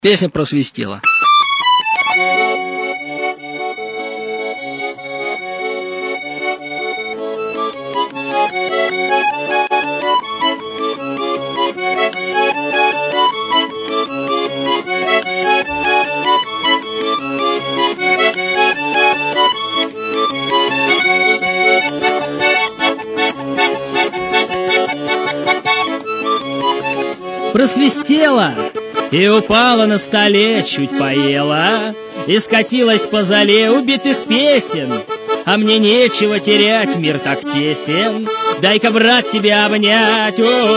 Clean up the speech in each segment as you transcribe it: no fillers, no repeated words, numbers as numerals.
Песня просвистела. Просвистела и упала на столе, чуть поела, и скатилась по зале убитых песен. А мне нечего терять, мир так тесен, дай-ка, брат, тебя обнять.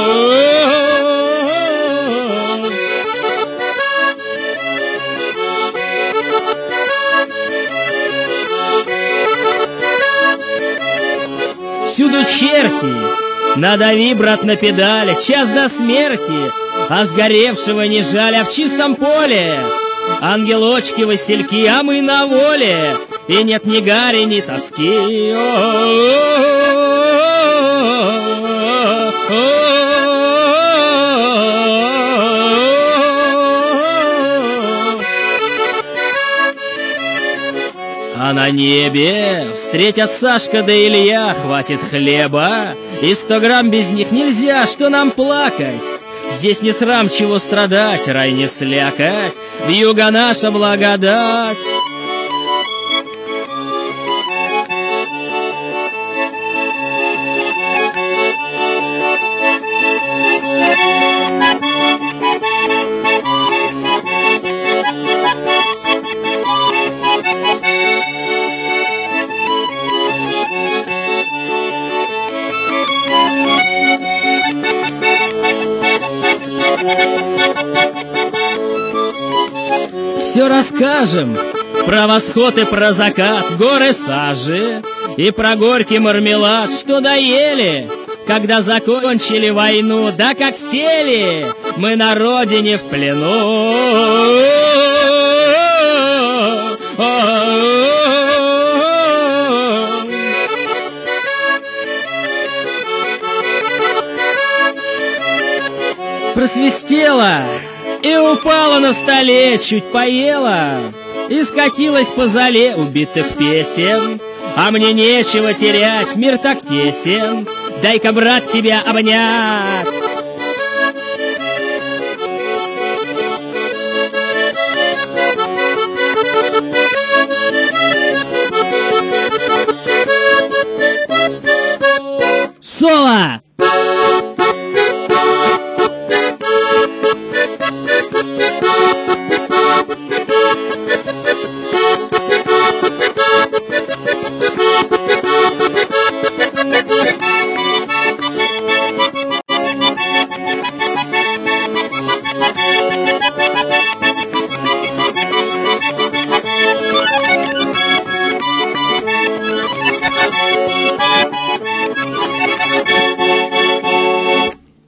Всюду черти, надави, брат, на педали, час до смерти, а сгоревшего не жаль, а в чистом поле ангелочки-васильки, а мы на воле, и нет ни гари, ни тоски. А на небе встретят Сашка да Илья, хватит хлеба, и 100 грамм без них нельзя, что нам плакать? Здесь не срам, чего страдать, рай не слякать, вьюга наша благодать. Все расскажем про восход и про закат, горы сажи и про горький мармелад, что доели, когда закончили войну, да как сели мы на родине в плену. Просвистела и упала на столе, чуть поела, и скатилась по зале убитых песен. А мне нечего терять, мир так тесен, дай-ка, брат, тебя обнять.